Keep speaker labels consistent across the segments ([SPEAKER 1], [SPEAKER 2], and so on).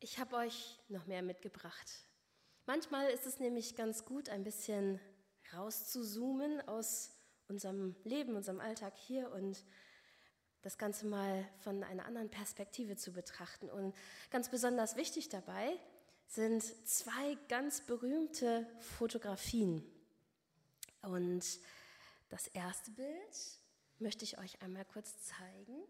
[SPEAKER 1] Ich habe euch noch mehr mitgebracht. Manchmal ist es nämlich ganz gut, ein bisschen rauszuzoomen aus unserem Leben, unserem Alltag hier und das Ganze mal von einer anderen Perspektive zu betrachten. Und ganz besonders wichtig dabei sind zwei ganz berühmte Fotografien. Und das erste Bild möchte ich euch einmal kurz zeigen.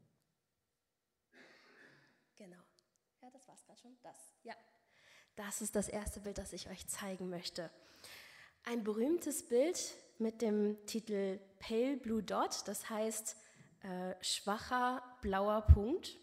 [SPEAKER 1] Genau. Ja, das war es gerade schon. Das ist das erste Bild, das ich euch zeigen möchte. Ein berühmtes Bild mit dem Titel Pale Blue Dot, das heißt schwacher blauer Punkt.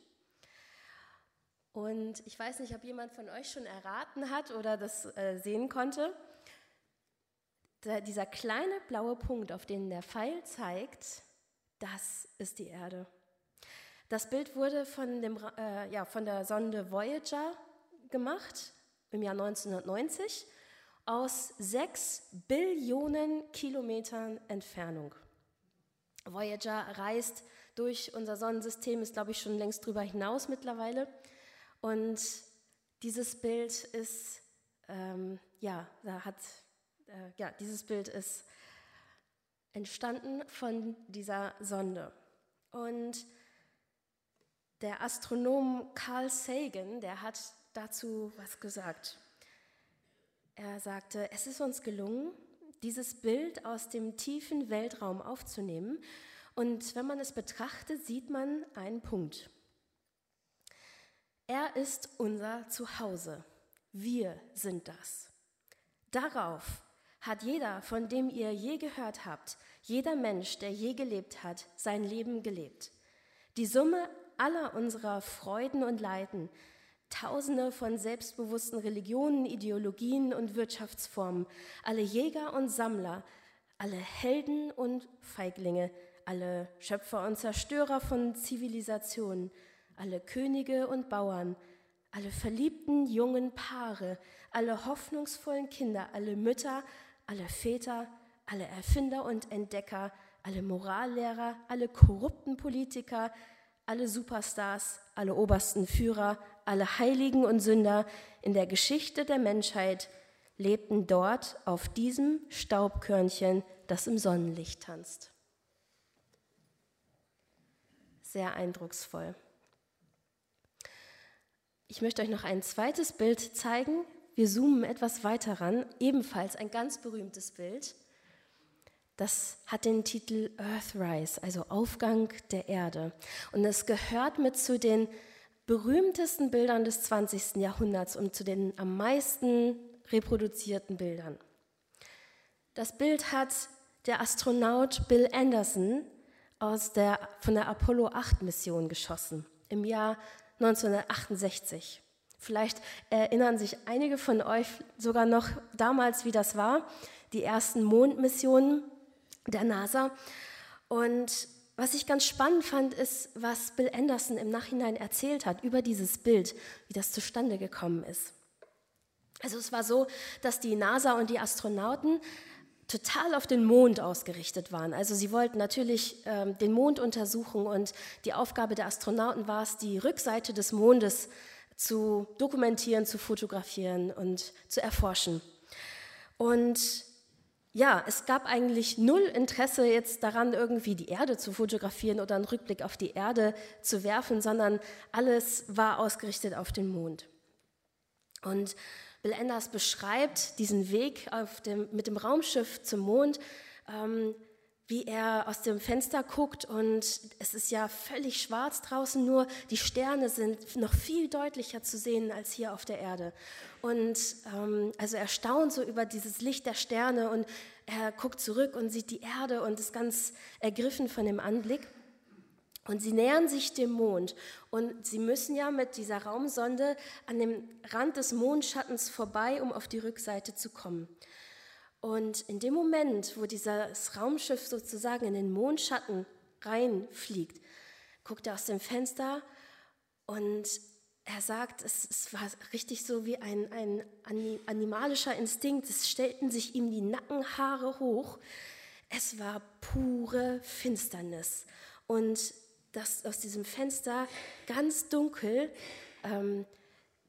[SPEAKER 1] Und ich weiß nicht, ob jemand von euch schon erraten hat oder das sehen konnte. Dieser kleine blaue Punkt, auf den der Pfeil zeigt, das ist die Erde. Das Bild wurde von der Sonde Voyager gemacht im Jahr 1990 aus 6 Billionen Kilometern Entfernung. Voyager reist durch unser Sonnensystem, ist glaube ich schon längst drüber hinaus mittlerweile. Und dieses Bild ist, dieses Bild ist entstanden von dieser Sonde. Und der Astronom Carl Sagan, der hat dazu was gesagt. Er sagte, es ist uns gelungen, dieses Bild aus dem tiefen Weltraum aufzunehmen. Und wenn man es betrachtet, sieht man einen Punkt. Er ist unser Zuhause. Wir sind das. Darauf hat jeder, von dem ihr je gehört habt, jeder Mensch, der je gelebt hat, sein Leben gelebt. Die Summe aller unserer Freuden und Leiden, Tausende von selbstbewussten Religionen, Ideologien und Wirtschaftsformen, alle Jäger und Sammler, alle Helden und Feiglinge, alle Schöpfer und Zerstörer von Zivilisationen, alle Könige und Bauern, alle verliebten jungen Paare, alle hoffnungsvollen Kinder, alle Mütter, alle Väter, alle Erfinder und Entdecker, alle Morallehrer, alle korrupten Politiker, alle Superstars, alle obersten Führer, alle Heiligen und Sünder in der Geschichte der Menschheit lebten dort auf diesem Staubkörnchen, das im Sonnenlicht tanzt. Sehr eindrucksvoll. Ich möchte euch noch ein zweites Bild zeigen. Wir zoomen etwas weiter ran, ebenfalls ein ganz berühmtes Bild. Das hat den Titel Earthrise, also Aufgang der Erde. Und es gehört mit zu den berühmtesten Bildern des 20. Jahrhunderts und zu den am meisten reproduzierten Bildern. Das Bild hat der Astronaut Bill Anderson von der Apollo 8 Mission geschossen im Jahr 1968. Vielleicht erinnern sich einige von euch sogar noch damals, wie das war, die ersten Mondmissionen der NASA. Und was ich ganz spannend fand, ist, was Bill Anderson im Nachhinein erzählt hat über dieses Bild, wie das zustande gekommen ist. Also es war so, dass die NASA und die Astronauten total auf den Mond ausgerichtet waren. Also sie wollten natürlich den Mond untersuchen und die Aufgabe der Astronauten war es, die Rückseite des Mondes zu dokumentieren, zu fotografieren und zu erforschen. Und ja, es gab eigentlich null Interesse jetzt daran, irgendwie die Erde zu fotografieren oder einen Rückblick auf die Erde zu werfen, sondern alles war ausgerichtet auf den Mond. Und Bill Anderson beschreibt diesen Weg mit dem Raumschiff zum Mond, wie er aus dem Fenster guckt und es ist ja völlig schwarz draußen, nur die Sterne sind noch viel deutlicher zu sehen als hier auf der Erde. Und also er staunt so über dieses Licht der Sterne und er guckt zurück und sieht die Erde und ist ganz ergriffen von dem Anblick. Und sie nähern sich dem Mond und sie müssen ja mit dieser Raumsonde an dem Rand des Mondschattens vorbei, um auf die Rückseite zu kommen. Und in dem Moment, wo dieses Raumschiff sozusagen in den Mondschatten reinfliegt, guckt er aus dem Fenster und er sagt, es war richtig so wie ein animalischer Instinkt. Es stellten sich ihm die Nackenhaare hoch. Es war pure Finsternis. Und das aus diesem Fenster ganz dunkel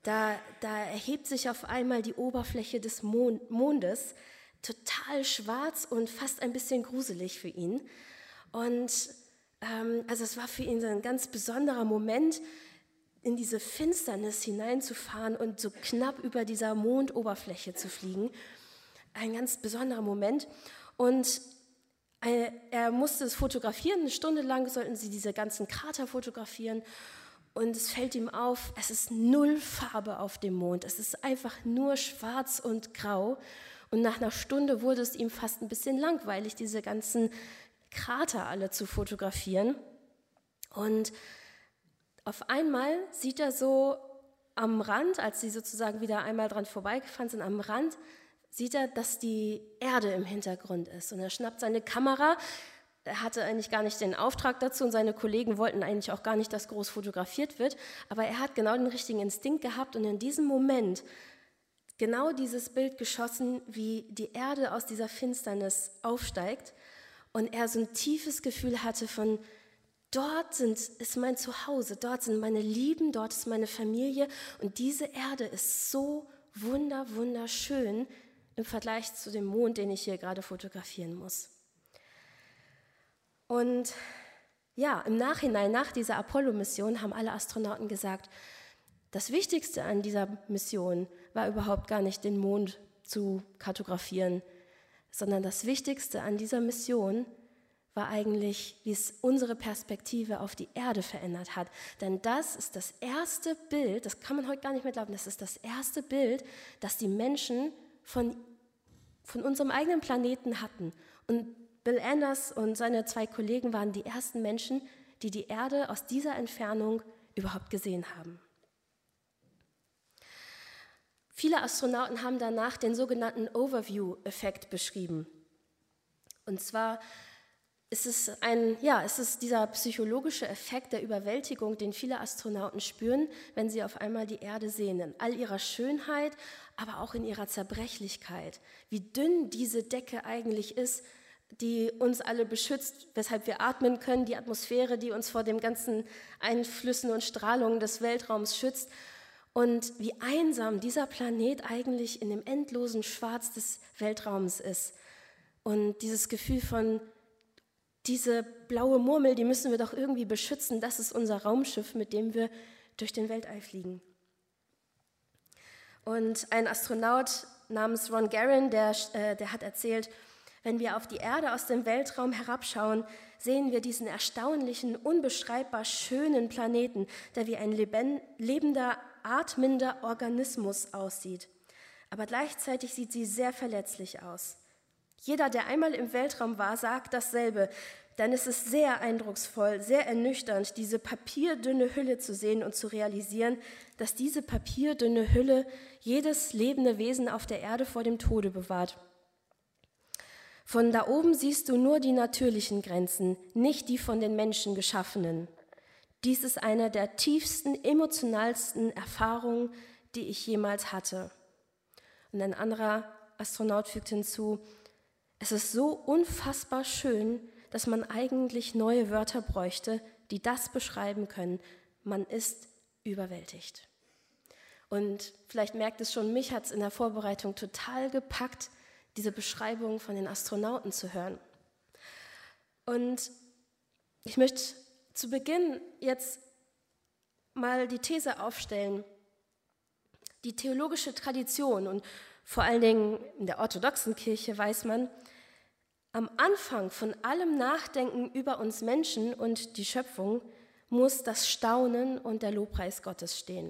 [SPEAKER 1] Da erhebt sich auf einmal die Oberfläche des Mondes, total schwarz und fast ein bisschen gruselig für ihn. Und also es war für ihn so ein ganz besonderer Moment, in diese Finsternis hineinzufahren und so knapp über dieser Mondoberfläche zu fliegen. Ein ganz besonderer Moment. Und er musste es fotografieren, 1 Stunde lang sollten sie diese ganzen Krater fotografieren. Und es fällt ihm auf, es ist 0 Farbe auf dem Mond. Es ist einfach nur schwarz und grau. Und nach einer Stunde wurde es ihm fast ein bisschen langweilig, diese ganzen Krater alle zu fotografieren. Und auf einmal sieht er so am Rand, als sie sozusagen wieder einmal dran vorbeigefahren sind, am Rand, sieht er, dass die Erde im Hintergrund ist. Und er schnappt seine Kamera. Er hatte eigentlich gar nicht den Auftrag dazu und seine Kollegen wollten eigentlich auch gar nicht, dass groß fotografiert wird. Aber er hat genau den richtigen Instinkt gehabt und in diesem Moment genau dieses Bild geschossen, wie die Erde aus dieser Finsternis aufsteigt und er so ein tiefes Gefühl hatte von, dort ist mein Zuhause, dort sind meine Lieben, dort ist meine Familie und diese Erde ist so wunderschön im Vergleich zu dem Mond, den ich hier gerade fotografieren muss. Und ja, im Nachhinein, nach dieser Apollo-Mission, haben alle Astronauten gesagt, das Wichtigste an dieser Mission war überhaupt gar nicht, den Mond zu kartografieren, sondern das Wichtigste an dieser Mission war eigentlich, wie es unsere Perspektive auf die Erde verändert hat. Denn das ist das erste Bild, das kann man heute gar nicht mehr glauben, das ist das erste Bild, das die Menschen von unserem eigenen Planeten hatten. Und Bill Anders und seine 2 Kollegen waren die ersten Menschen, die die Erde aus dieser Entfernung überhaupt gesehen haben. Viele Astronauten haben danach den sogenannten Overview-Effekt beschrieben. Und zwar ist es dieser psychologische Effekt der Überwältigung, den viele Astronauten spüren, wenn sie auf einmal die Erde sehen, in all ihrer Schönheit, aber auch in ihrer Zerbrechlichkeit. Wie dünn diese Decke eigentlich ist, die uns alle beschützt, weshalb wir atmen können, die Atmosphäre, die uns vor den ganzen Einflüssen und Strahlungen des Weltraums schützt und wie einsam dieser Planet eigentlich in dem endlosen Schwarz des Weltraums ist. Und dieses Gefühl von, diese blaue Murmel, die müssen wir doch irgendwie beschützen, das ist unser Raumschiff, mit dem wir durch den Weltall fliegen. Und ein Astronaut namens Ron Garan, der hat erzählt, wenn wir auf die Erde aus dem Weltraum herabschauen, sehen wir diesen erstaunlichen, unbeschreibbar schönen Planeten, der wie ein lebender, atmender Organismus aussieht. Aber gleichzeitig sieht sie sehr verletzlich aus. Jeder, der einmal im Weltraum war, sagt dasselbe, denn es ist sehr eindrucksvoll, sehr ernüchternd, diese papierdünne Hülle zu sehen und zu realisieren, dass diese papierdünne Hülle jedes lebende Wesen auf der Erde vor dem Tode bewahrt. Von da oben siehst du nur die natürlichen Grenzen, nicht die von den Menschen geschaffenen. Dies ist eine der tiefsten, emotionalsten Erfahrungen, die ich jemals hatte. Und ein anderer Astronaut fügt hinzu, es ist so unfassbar schön, dass man eigentlich neue Wörter bräuchte, die das beschreiben können. Man ist überwältigt. Und vielleicht merkt es schon, mich hat es in der Vorbereitung total gepackt, diese Beschreibung von den Astronauten zu hören. Und ich möchte zu Beginn jetzt mal die These aufstellen, die theologische Tradition und vor allen Dingen in der orthodoxen Kirche weiß man, am Anfang von allem Nachdenken über uns Menschen und die Schöpfung muss das Staunen und der Lobpreis Gottes stehen.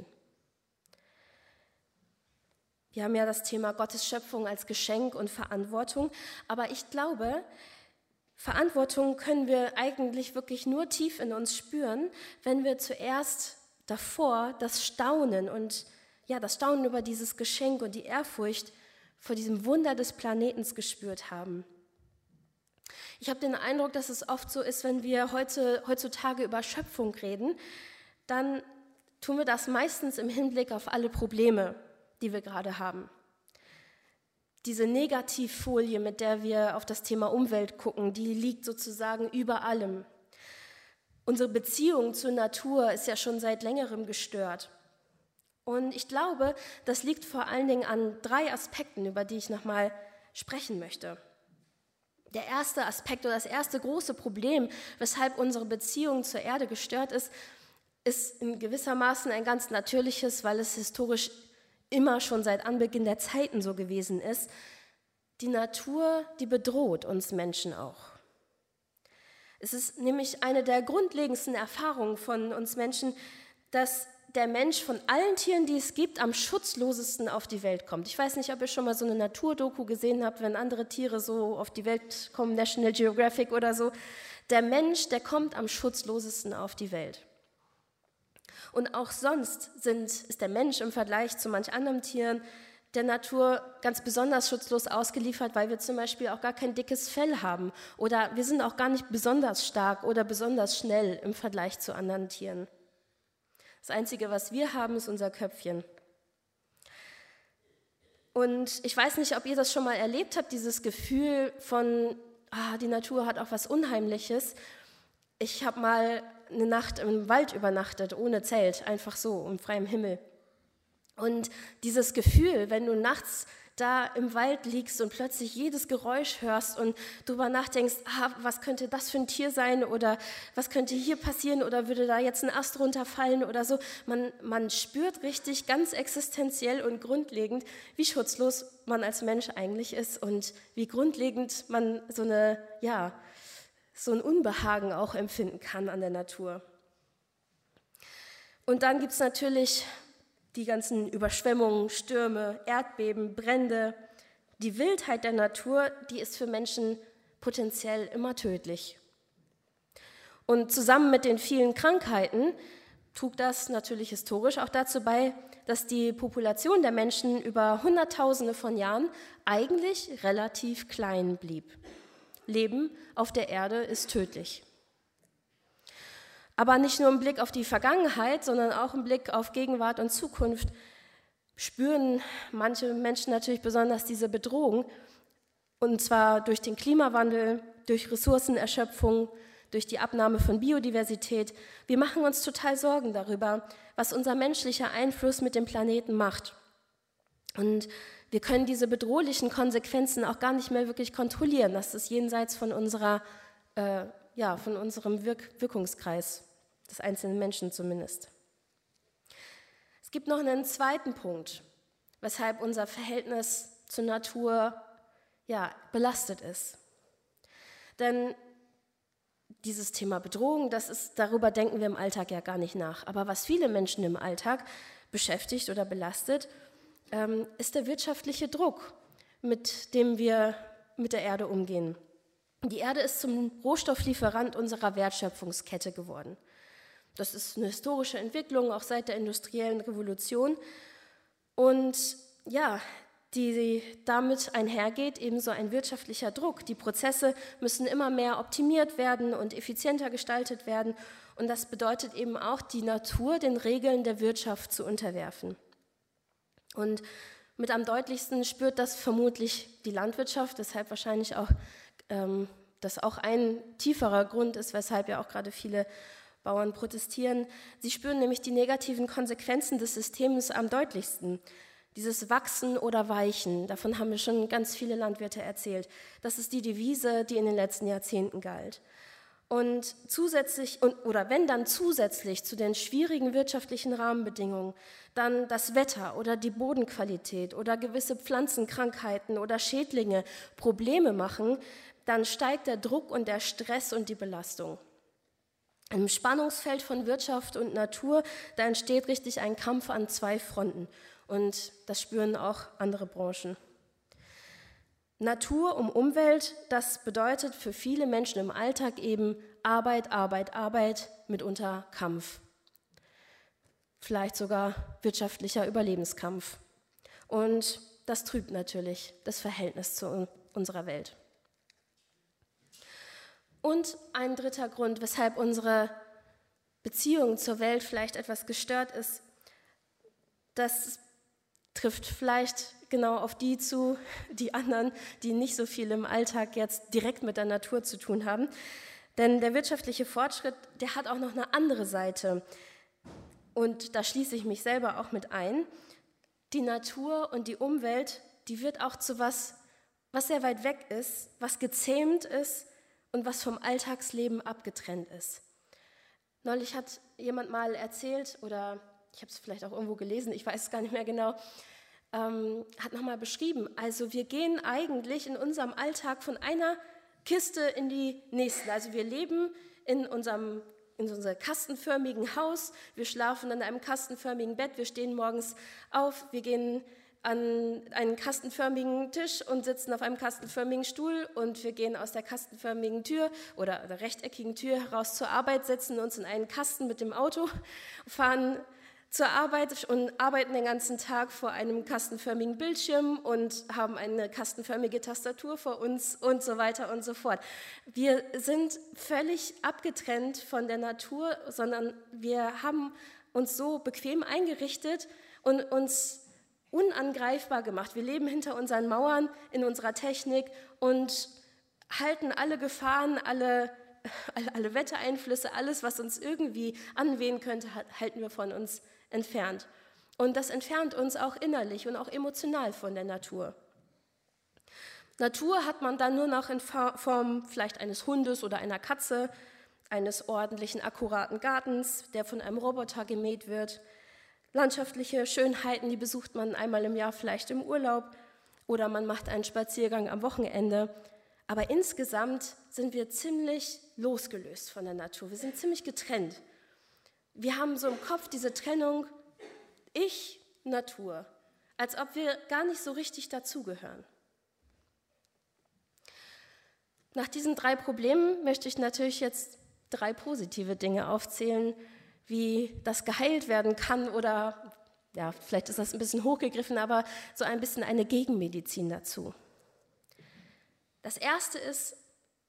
[SPEAKER 1] Wir haben ja das Thema Gottes Schöpfung als Geschenk und Verantwortung, aber ich glaube, Verantwortung können wir eigentlich wirklich nur tief in uns spüren, wenn wir zuerst davor das Staunen und das Staunen über dieses Geschenk und die Ehrfurcht vor diesem Wunder des Planetens gespürt haben. Ich habe den Eindruck, dass es oft so ist, wenn wir heutzutage über Schöpfung reden, dann tun wir das meistens im Hinblick auf alle Probleme, die wir gerade haben. Diese Negativfolie, mit der wir auf das Thema Umwelt gucken, die liegt sozusagen über allem. Unsere Beziehung zur Natur ist ja schon seit längerem gestört. Und ich glaube, das liegt vor allen Dingen an 3 Aspekten, über die ich nochmal sprechen möchte. Der erste Aspekt oder das erste große Problem, weshalb unsere Beziehung zur Erde gestört ist, ist in gewissermaßen ein ganz natürliches, weil es historisch immer schon seit Anbeginn der Zeiten so gewesen ist. Die Natur, die bedroht uns Menschen auch. Es ist nämlich eine der grundlegendsten Erfahrungen von uns Menschen, dass der Mensch von allen Tieren, die es gibt, am schutzlosesten auf die Welt kommt. Ich weiß nicht, ob ihr schon mal so eine Naturdoku gesehen habt, wenn andere Tiere so auf die Welt kommen, National Geographic oder so. Der Mensch, der kommt am schutzlosesten auf die Welt. Und auch sonst ist der Mensch im Vergleich zu manch anderen Tieren der Natur ganz besonders schutzlos ausgeliefert, weil wir zum Beispiel auch gar kein dickes Fell haben oder wir sind auch gar nicht besonders stark oder besonders schnell im Vergleich zu anderen Tieren. Das Einzige, was wir haben, ist unser Köpfchen. Und ich weiß nicht, ob ihr das schon mal erlebt habt, dieses Gefühl von, die Natur hat auch was Unheimliches. Ich habe mal eine Nacht im Wald übernachtet, ohne Zelt, einfach so, im freiem Himmel. Und dieses Gefühl, wenn du nachts da im Wald liegst und plötzlich jedes Geräusch hörst und drüber nachdenkst, was könnte das für ein Tier sein oder was könnte hier passieren oder würde da jetzt ein Ast runterfallen oder so. Man spürt richtig ganz existenziell und grundlegend, wie schutzlos man als Mensch eigentlich ist und wie grundlegend man so ein Unbehagen auch empfinden kann an der Natur. Und dann gibt es natürlich die ganzen Überschwemmungen, Stürme, Erdbeben, Brände. Die Wildheit der Natur, die ist für Menschen potenziell immer tödlich. Und zusammen mit den vielen Krankheiten trug das natürlich historisch auch dazu bei, dass die Population der Menschen über Hunderttausende von Jahren eigentlich relativ klein blieb. Leben auf der Erde ist tödlich. Aber nicht nur im Blick auf die Vergangenheit, sondern auch im Blick auf Gegenwart und Zukunft spüren manche Menschen natürlich besonders diese Bedrohung, und zwar durch den Klimawandel, durch Ressourcenerschöpfung, durch die Abnahme von Biodiversität. Wir machen uns total Sorgen darüber, was unser menschlicher Einfluss mit dem Planeten macht. Und wir können diese bedrohlichen Konsequenzen auch gar nicht mehr wirklich kontrollieren. Das ist jenseits von unserem Wirkungskreis, des einzelnen Menschen zumindest. Es gibt noch einen zweiten Punkt, weshalb unser Verhältnis zur Natur belastet ist. Denn dieses Thema Bedrohung, darüber denken wir im Alltag ja gar nicht nach. Aber was viele Menschen im Alltag beschäftigt oder belastet, ist der wirtschaftliche Druck, mit dem wir mit der Erde umgehen. Die Erde ist zum Rohstofflieferant unserer Wertschöpfungskette geworden. Das ist eine historische Entwicklung, auch seit der industriellen Revolution. Und die damit einhergeht ebenso ein wirtschaftlicher Druck. Die Prozesse müssen immer mehr optimiert werden und effizienter gestaltet werden. Und das bedeutet eben auch, die Natur den Regeln der Wirtschaft zu unterwerfen. Und mit am deutlichsten spürt das vermutlich die Landwirtschaft, weshalb wahrscheinlich auch das auch ein tieferer Grund ist, weshalb ja auch gerade viele Bauern protestieren. Sie spüren nämlich die negativen Konsequenzen des Systems am deutlichsten. Dieses Wachsen oder Weichen, davon haben mir schon ganz viele Landwirte erzählt. Das ist die Devise, die in den letzten Jahrzehnten galt. Und wenn dann zusätzlich zu den schwierigen wirtschaftlichen Rahmenbedingungen dann das Wetter oder die Bodenqualität oder gewisse Pflanzenkrankheiten oder Schädlinge Probleme machen, dann steigt der Druck und der Stress und die Belastung. Im Spannungsfeld von Wirtschaft und Natur, da entsteht richtig ein Kampf an 2 Fronten. Und das spüren auch andere Branchen. Natur um Umwelt, das bedeutet für viele Menschen im Alltag eben Arbeit, Arbeit, Arbeit, mitunter Kampf. Vielleicht sogar wirtschaftlicher Überlebenskampf. Und das trübt natürlich das Verhältnis zu unserer Welt. Und ein dritter Grund, weshalb unsere Beziehung zur Welt vielleicht etwas gestört ist, das trifft vielleicht genau auf die zu, die anderen, die nicht so viel im Alltag jetzt direkt mit der Natur zu tun haben. Denn der wirtschaftliche Fortschritt, der hat auch noch eine andere Seite. und da schließe ich mich selber auch mit ein, die Natur und die Umwelt, die wird auch zu was sehr weit weg ist, was gezähmt ist und was vom Alltagsleben abgetrennt ist. Neulich hat jemand mal erzählt, oder ich habe es vielleicht auch irgendwo gelesen, ich weiß es gar nicht mehr genau, hat nochmal beschrieben, also wir gehen eigentlich in unserem Alltag von einer Kiste in die nächste. Also wir leben in unserem kastenförmigen Haus, wir schlafen in einem kastenförmigen Bett, wir stehen morgens auf, wir gehen an einen kastenförmigen Tisch und sitzen auf einem kastenförmigen Stuhl und wir gehen aus der kastenförmigen Tür oder der rechteckigen Tür heraus zur Arbeit, setzen uns in einen Kasten mit dem Auto, fahren zur Arbeit und arbeiten den ganzen Tag vor einem kastenförmigen Bildschirm und haben eine kastenförmige Tastatur vor uns und so weiter und so fort. Wir sind völlig abgetrennt von der Natur, sondern wir haben uns so bequem eingerichtet und uns unangreifbar gemacht. Wir leben hinter unseren Mauern in unserer Technik und halten alle Gefahren, alle Wettereinflüsse, alles, was uns irgendwie anwehen könnte, halten wir von uns entfernt. Und das entfernt uns auch innerlich und auch emotional von der Natur. Natur hat man dann nur noch in Form vielleicht eines Hundes oder einer Katze, eines ordentlichen, akkuraten Gartens, der von einem Roboter gemäht wird. Landschaftliche Schönheiten, die besucht man einmal im Jahr vielleicht im Urlaub oder man macht einen Spaziergang am Wochenende. Aber insgesamt sind wir ziemlich losgelöst von der Natur. Wir sind ziemlich getrennt. Wir haben so im Kopf diese Trennung Ich, Natur, als ob wir gar nicht so richtig dazugehören. Nach diesen 3 Problemen möchte ich natürlich jetzt 3 positive Dinge aufzählen, wie das geheilt werden kann oder, ja, vielleicht ist das ein bisschen hochgegriffen, aber so ein bisschen eine Gegenmedizin dazu. Das erste ist,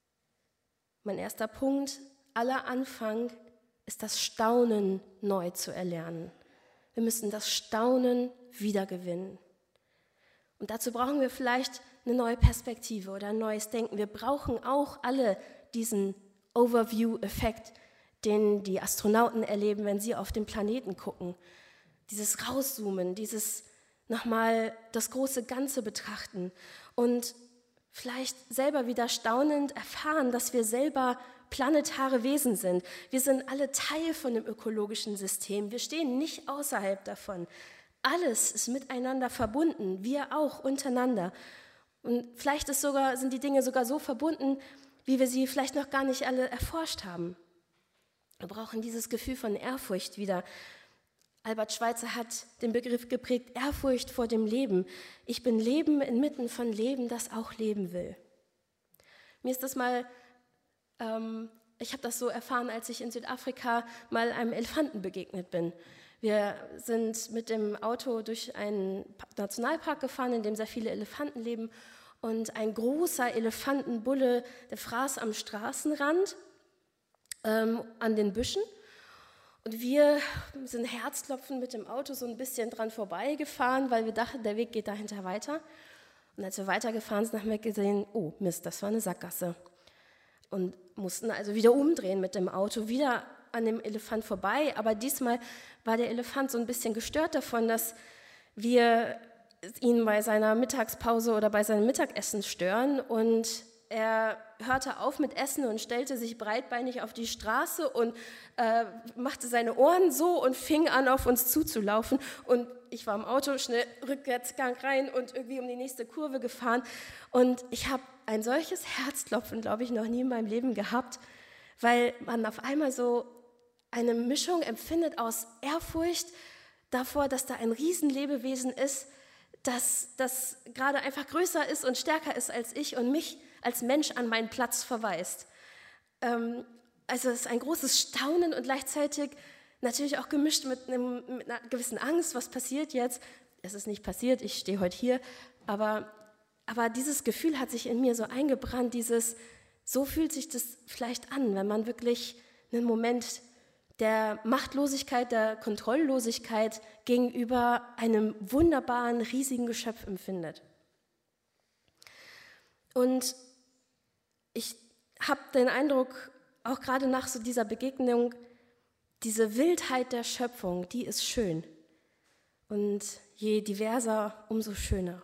[SPEAKER 1] mein erster Punkt, aller Anfang ist das Staunen neu zu erlernen. Wir müssen das Staunen wiedergewinnen. Und dazu brauchen wir vielleicht eine neue Perspektive oder ein neues Denken. Wir brauchen auch alle diesen Overview-Effekt, den die Astronauten erleben, wenn sie auf den Planeten gucken. Dieses Rauszoomen, dieses nochmal das große Ganze betrachten und vielleicht selber wieder staunend erfahren, dass wir selber planetare Wesen sind. Wir sind alle Teil von dem ökologischen System. Wir stehen nicht außerhalb davon. Alles ist miteinander verbunden, wir auch untereinander. Und vielleicht sind die Dinge sogar so verbunden, wie wir sie vielleicht noch gar nicht alle erforscht haben. Wir brauchen dieses Gefühl von Ehrfurcht wieder. Albert Schweitzer hat den Begriff geprägt, Ehrfurcht vor dem Leben. Ich bin Leben inmitten von Leben, das auch leben will. Mir ist das mal, ich habe das so erfahren, als ich in Südafrika mal einem Elefanten begegnet bin. Wir sind mit dem Auto durch einen Nationalpark gefahren, in dem sehr viele Elefanten leben. Und ein großer Elefantenbulle, der fraß am Straßenrand an den Büschen. Und wir sind herzklopfend mit dem Auto so ein bisschen dran vorbeigefahren, weil wir dachten, der Weg geht dahinter weiter. Und als wir weitergefahren sind, haben wir gesehen, oh Mist, das war eine Sackgasse. Und mussten also wieder umdrehen mit dem Auto, wieder an dem Elefant vorbei. Aber diesmal war der Elefant so ein bisschen gestört davon, dass wir ihn bei seiner Mittagspause oder bei seinem Mittagessen stören. Und er hörte auf mit Essen und stellte sich breitbeinig auf die Straße und machte seine Ohren so und fing an, auf uns zuzulaufen. Und ich war im Auto, schnell Rückwärtsgang rein und irgendwie um die nächste Kurve gefahren. Und ich habe ein solches Herzklopfen, glaube ich, noch nie in meinem Leben gehabt, weil man auf einmal so eine Mischung empfindet aus Ehrfurcht davor, dass da ein Riesenlebewesen ist, das gerade einfach größer ist und stärker ist als ich und mich als Mensch an meinen Platz verweist. Also es ist ein großes Staunen und gleichzeitig natürlich auch gemischt mit einer gewissen Angst, was passiert jetzt? Es ist nicht passiert, ich stehe heute hier, aber dieses Gefühl hat sich in mir so eingebrannt, so fühlt sich das vielleicht an, wenn man wirklich einen Moment der Machtlosigkeit, der Kontrolllosigkeit gegenüber einem wunderbaren, riesigen Geschöpf empfindet. Und ich habe den Eindruck, auch gerade nach so dieser Begegnung, Diese Wildheit der Schöpfung, die ist schön. Und je diverser, umso schöner.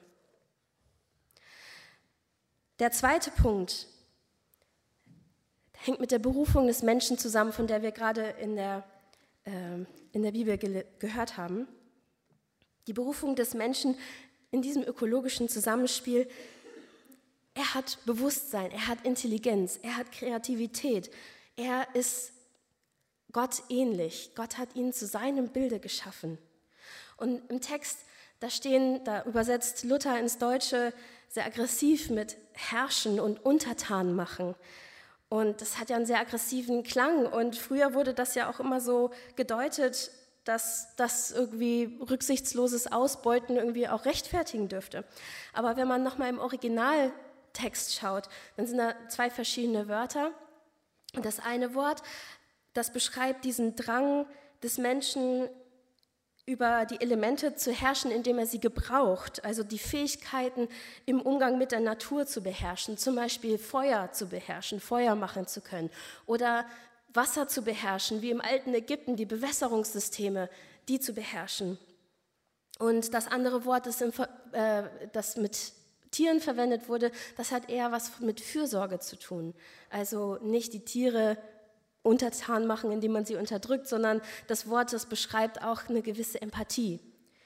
[SPEAKER 1] Der zweite Punkt hängt mit der Berufung des Menschen zusammen, von der wir gerade in der Bibel gehört haben. Die Berufung des Menschen in diesem ökologischen Zusammenspiel. Er hat Bewusstsein, er hat Intelligenz, er hat Kreativität. Er ist Gott ähnlich. Gott hat ihn zu seinem Bilde geschaffen. Und im Text, da übersetzt Luther ins Deutsche sehr aggressiv mit herrschen und untertan machen. Und das hat ja einen sehr aggressiven Klang. Und früher wurde das ja auch immer so gedeutet, dass das irgendwie rücksichtsloses Ausbeuten irgendwie auch rechtfertigen dürfte. Aber wenn man nochmal im Originaltext schaut, dann sind da zwei verschiedene Wörter. Und das eine Wort, das beschreibt diesen Drang des Menschen, über die Elemente zu herrschen, indem er sie gebraucht, also die Fähigkeiten im Umgang mit der Natur zu beherrschen, zum Beispiel Feuer zu beherrschen, Feuer machen zu können oder Wasser zu beherrschen, wie im alten Ägypten die Bewässerungssysteme, die zu beherrschen. Und das andere Wort, das mit Tieren verwendet wurde, das hat eher was mit Fürsorge zu tun. Also nicht die Tiere untertan machen, indem man sie unterdrückt, sondern das Wort, das beschreibt auch eine gewisse Empathie.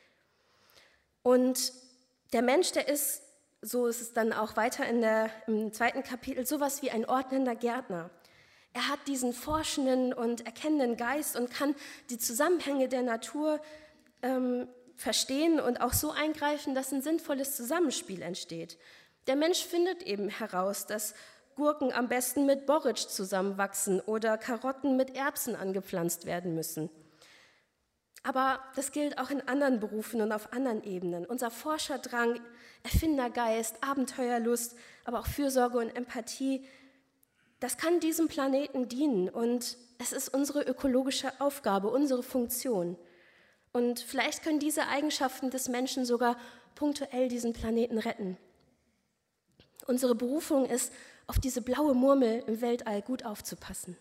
[SPEAKER 1] Und der Mensch, der ist, so ist es dann auch weiter im 2. Kapitel, sowas wie ein ordnender Gärtner. Er hat diesen forschenden und erkennenden Geist und kann die Zusammenhänge der Natur verstehen und auch so eingreifen, dass ein sinnvolles Zusammenspiel entsteht. Der Mensch findet eben heraus, dass Gurken am besten mit Borretsch zusammenwachsen oder Karotten mit Erbsen angepflanzt werden müssen. Aber das gilt auch in anderen Berufen und auf anderen Ebenen. Unser Forscherdrang, Erfindergeist, Abenteuerlust, aber auch Fürsorge und Empathie, das kann diesem Planeten dienen und es ist unsere ökologische Aufgabe, unsere Funktion. Und vielleicht können diese Eigenschaften des Menschen sogar punktuell diesen Planeten retten. Unsere Berufung ist, auf diese blaue Murmel im Weltall gut aufzupassen.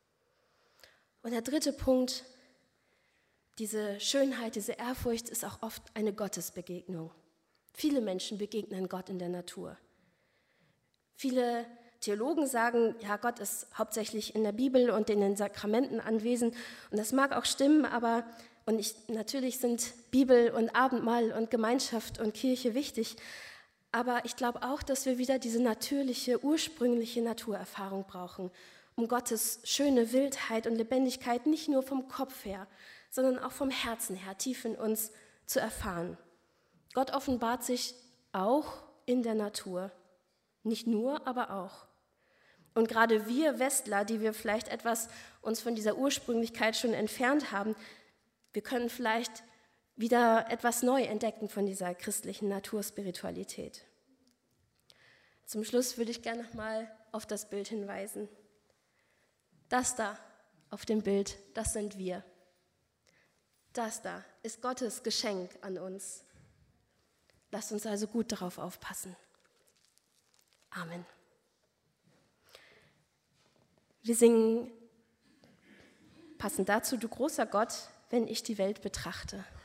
[SPEAKER 1] Und der dritte Punkt, diese Schönheit, diese Ehrfurcht ist auch oft eine Gottesbegegnung. Viele Menschen begegnen Gott in der Natur. Viele Theologen sagen, ja, Gott ist hauptsächlich in der Bibel und in den Sakramenten anwesend. Und das mag auch stimmen, aber natürlich sind Bibel und Abendmahl und Gemeinschaft und Kirche wichtig. Aber ich glaube auch, dass wir wieder diese natürliche, ursprüngliche Naturerfahrung brauchen, um Gottes schöne Wildheit und Lebendigkeit nicht nur vom Kopf her, sondern auch vom Herzen her tief in uns zu erfahren. Gott offenbart sich auch in der Natur. Nicht nur, aber auch. Und gerade wir Westler, die wir vielleicht etwas uns von dieser Ursprünglichkeit schon entfernt haben, wir können vielleicht wieder etwas neu entdecken von dieser christlichen Naturspiritualität. Zum Schluss würde ich gerne nochmal auf das Bild hinweisen. Das da auf dem Bild, das sind wir. Das da ist Gottes Geschenk an uns. Lasst uns also gut darauf aufpassen. Amen. Wir singen passend dazu, du großer Gott, wenn ich die Welt betrachte.